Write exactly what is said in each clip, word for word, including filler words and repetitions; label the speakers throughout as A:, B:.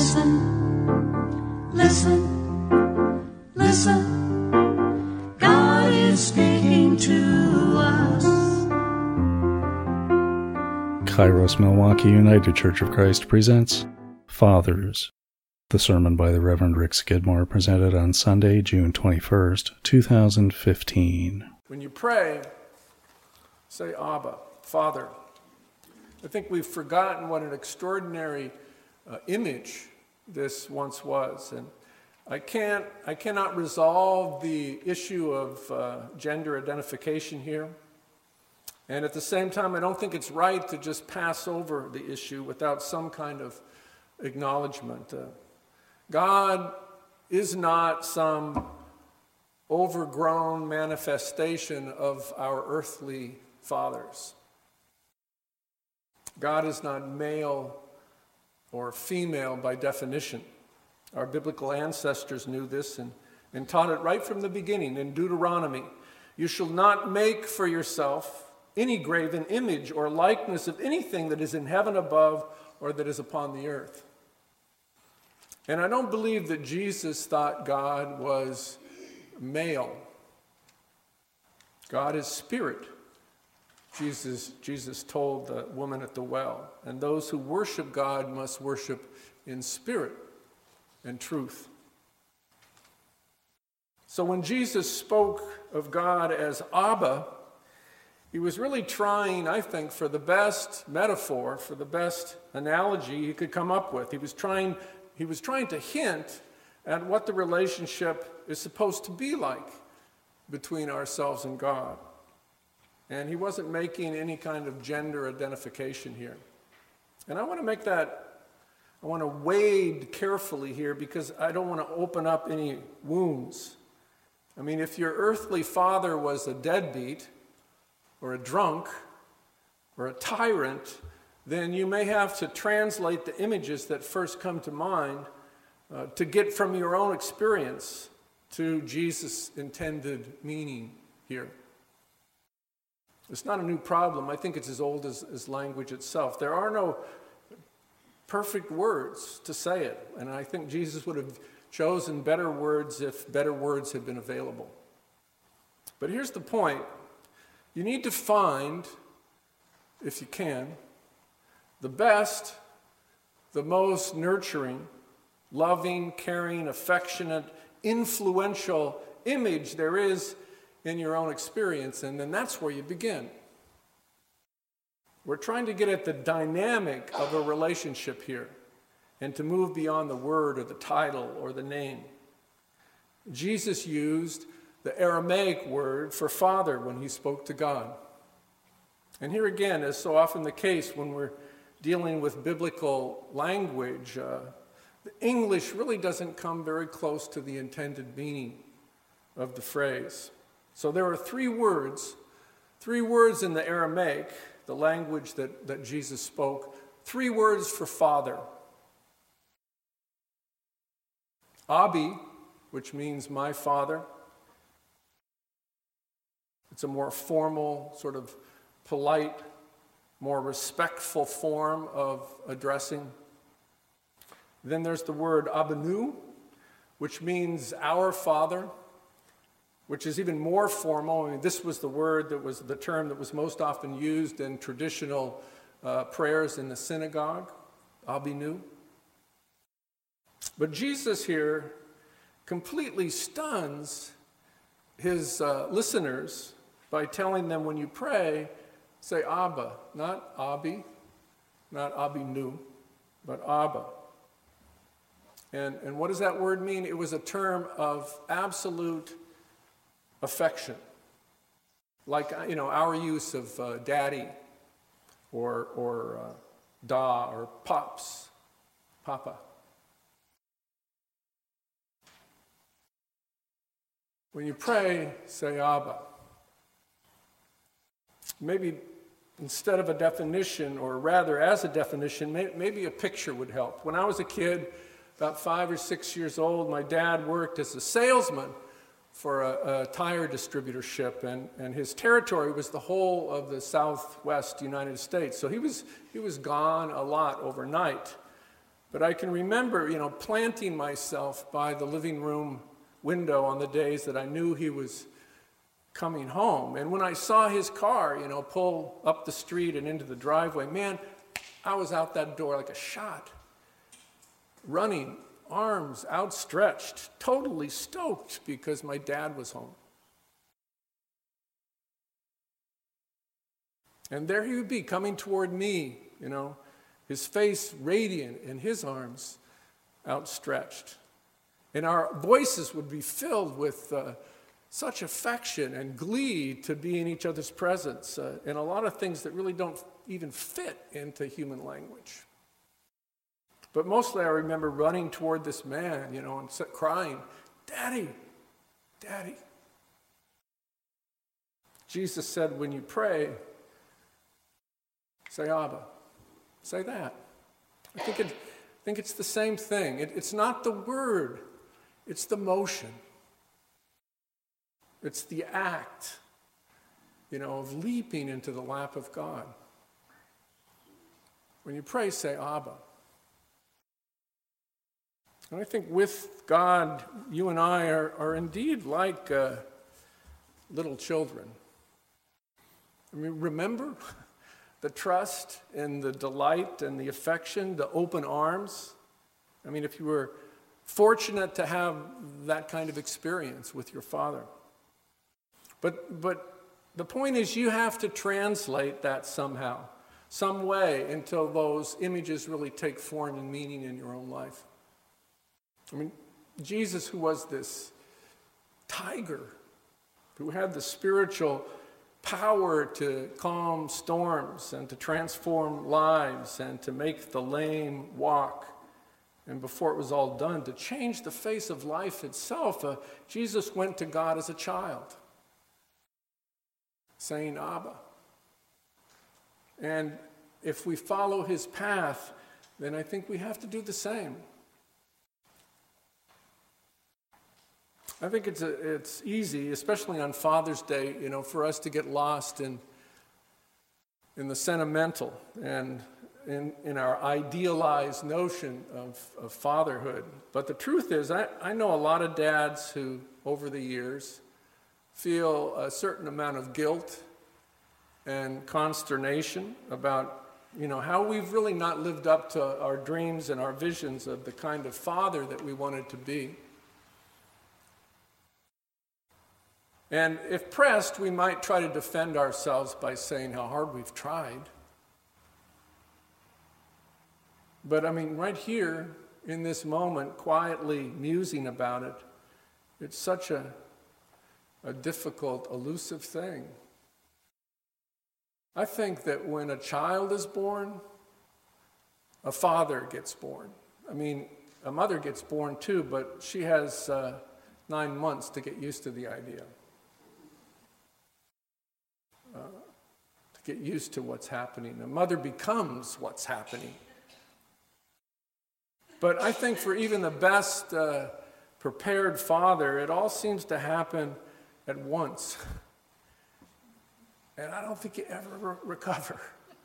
A: Listen, listen, listen. God is speaking to us.
B: Kairos Milwaukee United Church of Christ presents Fathers, the sermon by the Reverend Rick Skidmore, presented on Sunday, June twenty-first, two thousand fifteen.
C: When you pray, say Abba, Father. I think we've forgotten what an extraordinary uh, image this once was. And I can't, I cannot resolve the issue of uh, gender identification here. And at the same time, I don't think it's right to just pass over the issue without some kind of acknowledgement. Uh, God is not some overgrown manifestation of our earthly fathers. God is not male or female by definition. Our biblical ancestors knew this and, and taught it right from the beginning in Deuteronomy. You shall not make for yourself any graven image or likeness of anything that is in heaven above or that is upon the earth. And I don't believe that Jesus thought God was male. God is spirit. Jesus, Jesus told the woman at the well, and those who worship God must worship in spirit and truth. So when Jesus spoke of God as Abba, he was really trying, I think, for the best metaphor, for the best analogy he could come up with. He was trying, he was trying to hint at what the relationship is supposed to be like between ourselves and God. And he wasn't making any kind of gender identification here. And I want to make that, I want to wade carefully here because I don't want to open up any wounds. I mean, if your earthly father was a deadbeat, or a drunk, or a tyrant, then you may have to translate the images that first come to mind uh, to get from your own experience to Jesus' intended meaning here. It's not a new problem. I think it's as old as, as language itself. There are no perfect words to say it, and I think Jesus would have chosen better words if better words had been available. But here's the point. You need to find, if you can, the best, the most nurturing, loving, caring, affectionate, influential image there is in your own experience, and then that's where you begin. We're trying to get at the dynamic of a relationship here and to move beyond the word or the title or the name. Jesus used the Aramaic word for father when he spoke to God. And here again, as so often the case when we're dealing with biblical language, uh, the English really doesn't come very close to the intended meaning of the phrase. So there are three words, three words in the Aramaic, the language that, that Jesus spoke, three words for father. Abi, which means my father. It's a more formal, sort of polite, more respectful form of addressing. Then there's the word Abanu, which means our Father, which is even more formal. I mean, this was the word that was the term that was most often used in traditional uh, prayers in the synagogue, Abinu. But Jesus here completely stuns his uh, listeners by telling them when you pray, say Abba, not Abi, not Abinu, but Abba. And, and what does that word mean? It was a term of absolute affection. Like, you know, our use of uh, daddy or, or uh, da or pops, papa. When you pray, say Abba. Maybe instead of a definition, or rather as a definition, may, maybe a picture would help. When I was a kid, about five or six years old, my dad worked as a salesman for a, a tire distributorship, and, and his territory was the whole of the southwest United States. So he was, he was gone a lot overnight. But I can remember, you know, planting myself by the living room window on the days that I knew he was coming home. And when I saw his car, you know, pull up the street and into the driveway, man, I was out that door like a shot, running, arms outstretched, totally stoked because my dad was home. And there he would be coming toward me, you know, his face radiant and his arms outstretched. And our voices would be filled with uh, such affection and glee to be in each other's presence, uh, and a lot of things that really don't even fit into human language. But mostly I remember running toward this man, you know, and crying, "Daddy, Daddy." Jesus said, when you pray, say Abba. Say that. I think, it, I think it's the same thing. It, it's not the word, it's the motion. It's the act, you know, of leaping into the lap of God. When you pray, say Abba. And I think with God, you and I are, are indeed like uh, little children. I mean, remember the trust and the delight and the affection, the open arms. I mean, if you were fortunate to have that kind of experience with your father. But, but the point is, you have to translate that somehow, some way, until those images really take form and meaning in your own life. I mean, Jesus, who was this tiger, who had the spiritual power to calm storms and to transform lives and to make the lame walk, and before it was all done, to change the face of life itself, uh, Jesus went to God as a child, saying, Abba. And if we follow his path, then I think we have to do the same. I think it's a, it's easy, especially on Father's Day, you know, for us to get lost in in the sentimental and in, in our idealized notion of, of fatherhood. But the truth is, I, I know a lot of dads who, over the years, feel a certain amount of guilt and consternation about, you know, how we've really not lived up to our dreams and our visions of the kind of father that we wanted to be. And if pressed, we might try to defend ourselves by saying how hard we've tried. But I mean, right here, in this moment, quietly musing about it, it's such a, a difficult, elusive thing. I think that when a child is born, a father gets born. I mean, a mother gets born too, but she has uh, nine months to get used to the idea. Uh, to get used to what's happening. A mother becomes what's happening. But I think for even the best uh, prepared father, it all seems to happen at once. And I don't think you ever re- recover.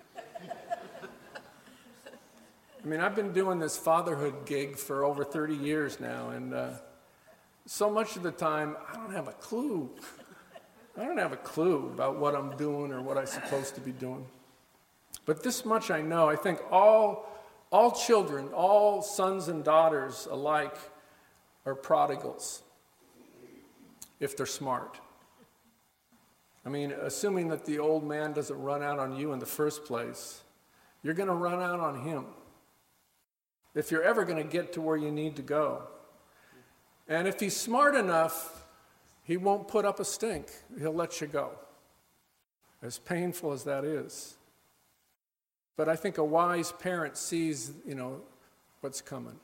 C: I mean, I've been doing this fatherhood gig for over thirty years now, and uh, so much of the time, I don't have a clue. I don't have a clue about what I'm doing or what I'm supposed to be doing. But this much I know. I think all, all children, all sons and daughters alike are prodigals, if they're smart. I mean, assuming that the old man doesn't run out on you in the first place, you're going to run out on him if you're ever going to get to where you need to go. And if he's smart enough, he won't put up a stink. He'll let you go, as painful as that is. But I think a wise parent sees, you know, what's coming.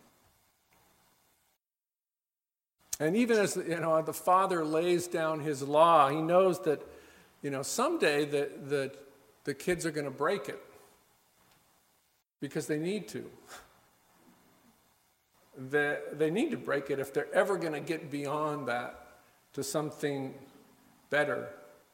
C: And even as, you know, the father lays down his law, he knows that, you know, someday the, the, the kids are going to break it because they need to. They, they need to break it if they're ever going to get beyond that to something better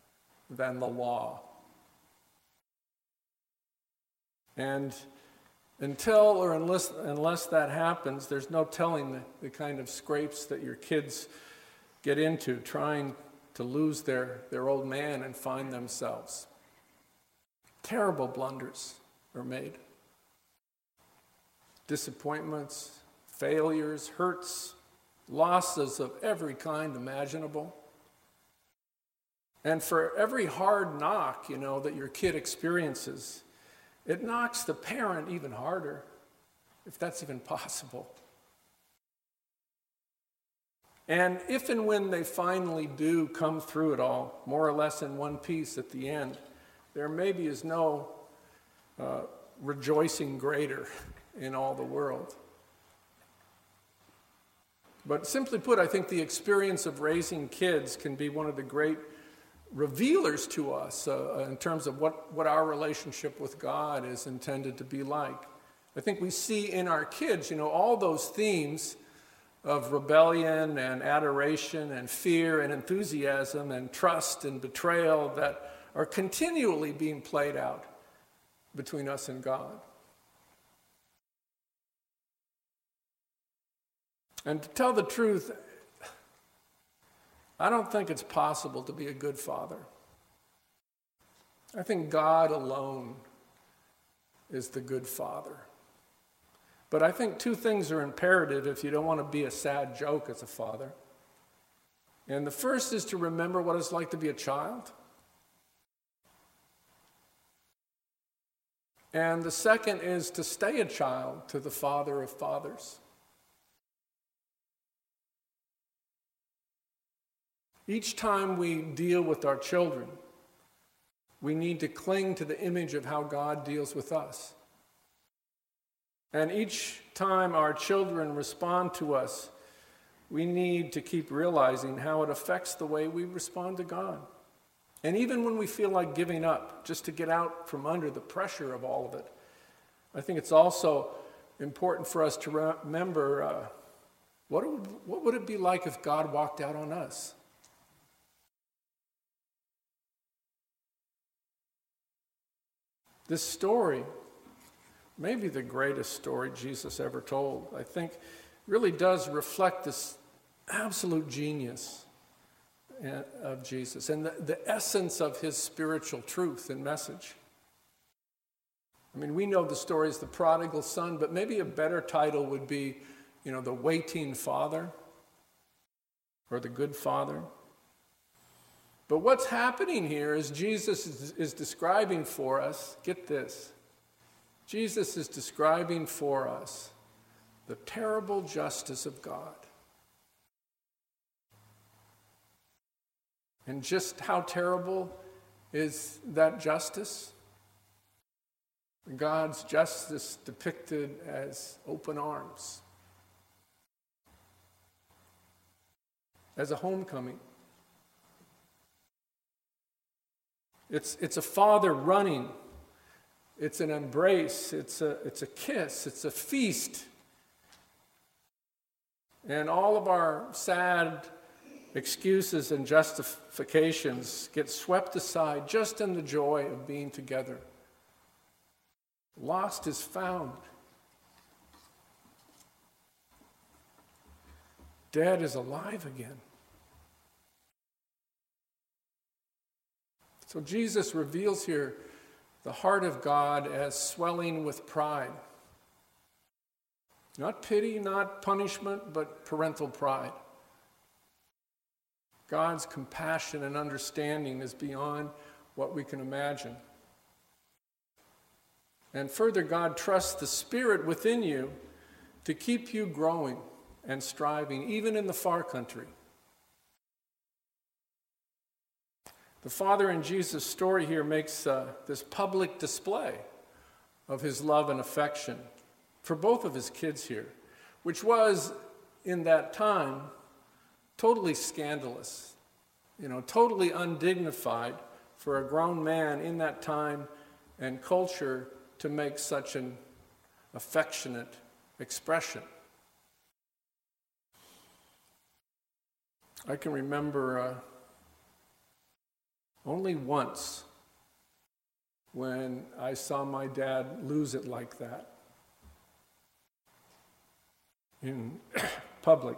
C: than the law. And Until or unless, unless that happens, there's no telling the, the kind of scrapes that your kids get into trying to lose their, their old man and find themselves. Terrible blunders are made. Disappointments, failures, hurts, losses of every kind imaginable. And for every hard knock, you know, that your kid experiences, it knocks the parent even harder, if that's even possible. And if and when they finally do come through it all, more or less in one piece at the end, there maybe is no uh, rejoicing greater in all the world. But simply put, I think the experience of raising kids can be one of the great revealers to us uh, in terms of what, what our relationship with God is intended to be like. I think we see in our kids, you know, all those themes of rebellion and adoration and fear and enthusiasm and trust and betrayal that are continually being played out between us and God. And to tell the truth, I don't think it's possible to be a good father. I think God alone is the good father. But I think two things are imperative if you don't want to be a sad joke as a father. And the first is to remember what it's like to be a child. And the second is to stay a child to the Father of fathers. Each time we deal with our children, we need to cling to the image of how God deals with us. And each time our children respond to us, we need to keep realizing how it affects the way we respond to God. And even when we feel like giving up, just to get out from under the pressure of all of it, I think it's also important for us to remember uh, what, it would, what would it be like if God walked out on us? This story, maybe the greatest story Jesus ever told, I think really does reflect this absolute genius of Jesus and the, the essence of his spiritual truth and message. I mean, we know the story as the prodigal son, but maybe a better title would be, you know, the waiting father or the good father. But what's happening here is Jesus is, is describing for us, get this, Jesus is describing for us the terrible justice of God. And just how terrible is that justice? God's justice depicted as open arms, as a homecoming. It's, it's a father running. It's an embrace. It's a, it's a kiss. It's a feast. And all of our sad excuses and justifications get swept aside just in the joy of being together. Lost is found. Dead is alive again. So Jesus reveals here the heart of God as swelling with pride. Not pity, not punishment, but parental pride. God's compassion and understanding is beyond what we can imagine. And further, God trusts the Spirit within you to keep you growing and striving, even in the far country. The Father in Jesus' story here makes uh, this public display of his love and affection for both of his kids here, which was, in that time, totally scandalous, you know, totally undignified for a grown man in that time and culture to make such an affectionate expression. I can remember uh, only once when I saw my dad lose it like that. in public.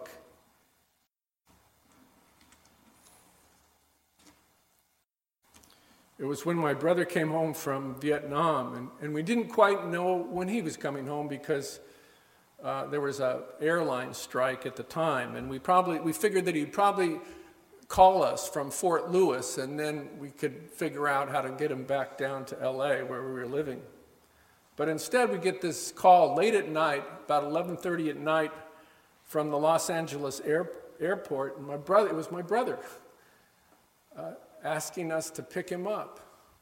C: It was when my brother came home from Vietnam, and, and we didn't quite know when he was coming home because uh, there was an airline strike at the time, and we probably we figured that he'd probably call us from Fort Lewis, and then we could figure out how to get him back down to L A where we were living. But instead, we get this call late at night, about eleven thirty at night, from the Los Angeles air, airport, and my brother, it was my brother, uh, asking us to pick him up.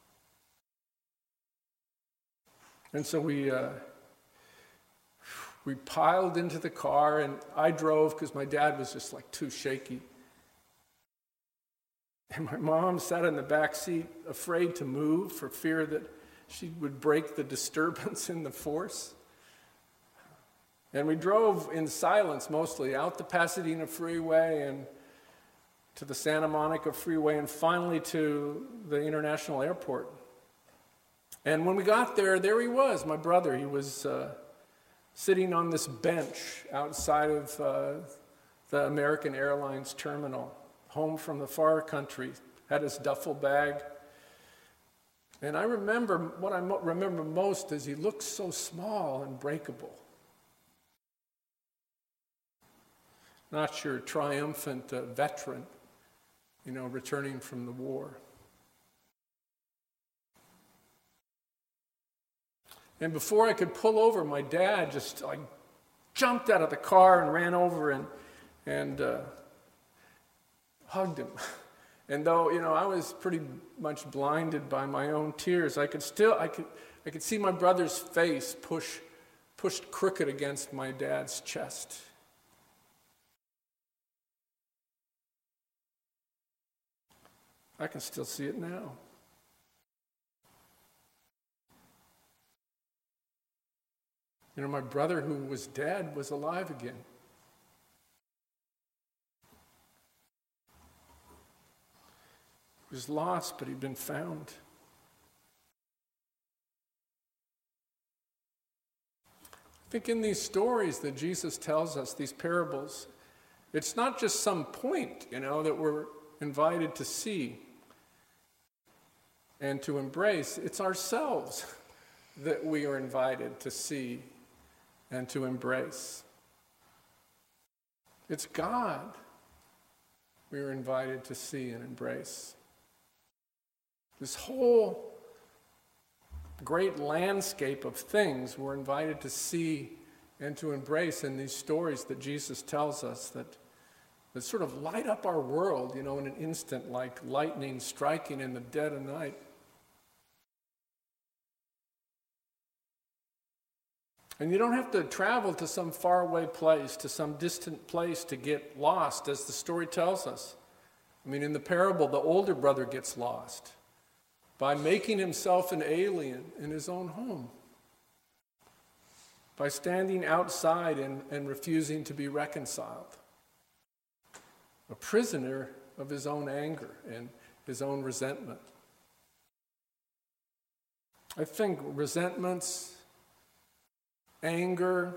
C: And so we uh, we piled into the car, and I drove because my dad was just like too shaky. And my mom sat in the back seat, afraid to move for fear that she would break the disturbance in the force. And we drove in silence mostly out the Pasadena Freeway and to the Santa Monica Freeway and finally to the International Airport. And when we got there, there he was, my brother. He was uh, sitting on this bench outside of uh, the American Airlines terminal, home from the far country, had his duffel bag. And I remember, what I mo- remember most is he looked so small and breakable. Not your triumphant uh, veteran, you know, returning from the war. And before I could pull over, my dad just like jumped out of the car and ran over and and uh, hugged him. And though, you know, I was pretty much blinded by my own tears, I could still I could I could see my brother's face push pushed crooked against my dad's chest. I can still see it now. You know, my brother who was dead was alive again. He was lost, but he'd been found. I think in these stories that Jesus tells us, these parables, it's not just some point, you know, that we're invited to see and to embrace. It's ourselves that we are invited to see and to embrace. It's God we are invited to see and embrace. This whole great landscape of things we're invited to see and to embrace in these stories that Jesus tells us that, that sort of light up our world, you know, in an instant, like lightning striking in the dead of night. And you don't have to travel to some faraway place, to some distant place to get lost, as the story tells us. I mean, in the parable, the older brother gets lost by making himself an alien in his own home, by standing outside and, and refusing to be reconciled, a prisoner of his own anger and his own resentment. I think resentments, anger,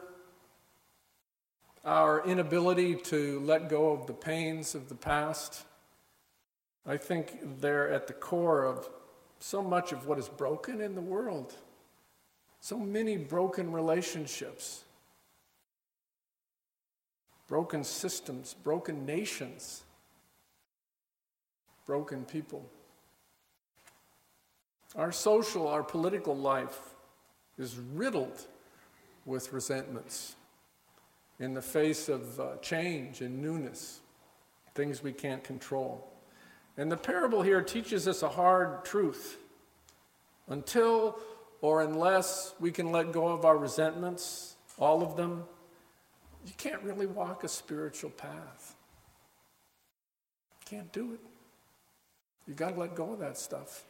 C: our inability to let go of the pains of the past, I think they're at the core of so much of what is broken in the world. So many broken relationships, broken systems, broken nations, broken people. Our social, our political life is riddled with resentments in the face of uh, change and newness, things we can't control. And the parable here teaches us a hard truth. Until or unless we can let go of our resentments, all of them, you can't really walk a spiritual path. You can't do it. You got to let go of that stuff.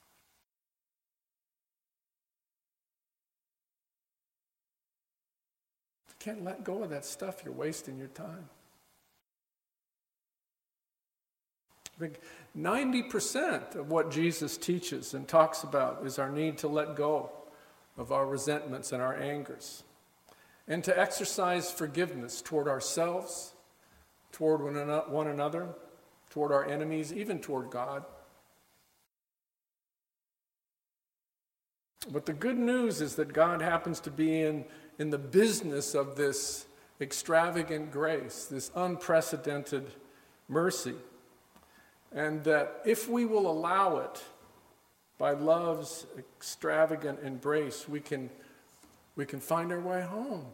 C: If you can't let go of that stuff, you're wasting your time. I think ninety percent of what Jesus teaches and talks about is our need to let go of our resentments and our angers. and to exercise forgiveness toward ourselves, toward one another, toward our enemies, even toward God. But the good news is that God happens to be in, in the business of this extravagant grace, this unprecedented mercy. And that if we will allow it, by love's extravagant embrace, we can, we can find our way home.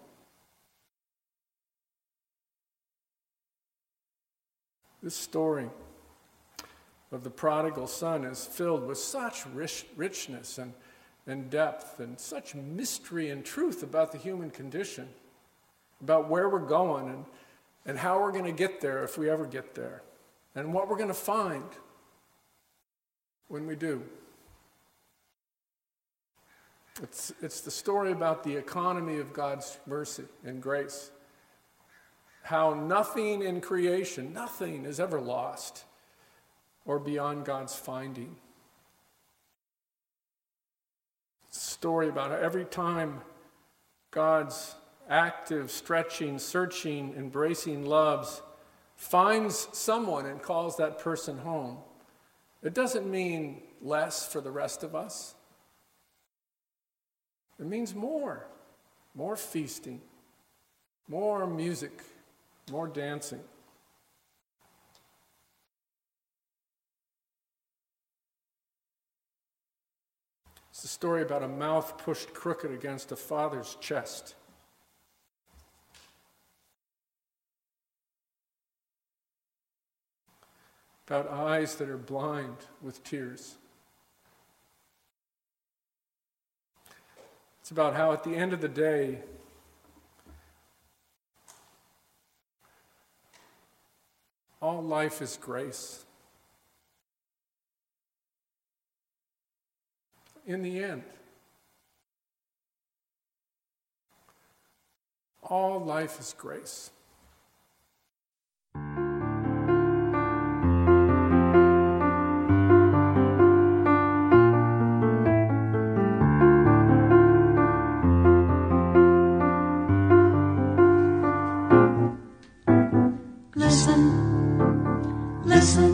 C: This story of the prodigal son is filled with such rich, richness and, and depth and such mystery and truth about the human condition, about where we're going and, and how we're going to get there if we ever get there, and what we're going to find when we do. It's, it's the story about the economy of God's mercy and grace. How nothing in creation, nothing is ever lost or beyond God's finding. It's a story about how every time God's active, stretching, searching, embracing loves finds someone and calls that person home, it doesn't mean less for the rest of us. It means more, more feasting, more music, more dancing. It's a story about a mouth pushed crooked against a father's chest. About eyes that are blind with tears. It's about how at the end of the day, all life is grace. In the end, all life is grace.
A: Listen, listen.